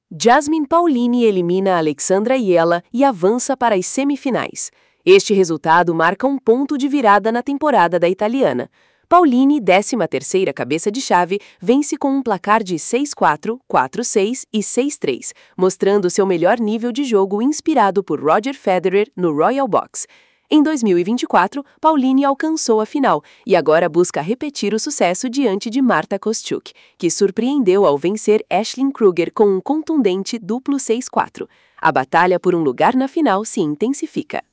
Jasmine Paolini elimina Alexandra Iella e avança para as semifinais. Este resultado marca um ponto de virada na temporada da italiana. Paolini, 13ª cabeça de chave, vence com um placar de 6-4, 4-6 e 6-3, mostrando seu melhor nível de jogo inspirado por Roger Federer no Royal Box. Em 2024, Paolini alcançou a final e agora busca repetir o sucesso diante de Marta Kostyuk, que surpreendeu ao vencer Aisling Kruger com um contundente duplo 6-4. A batalha por um lugar na final se intensifica.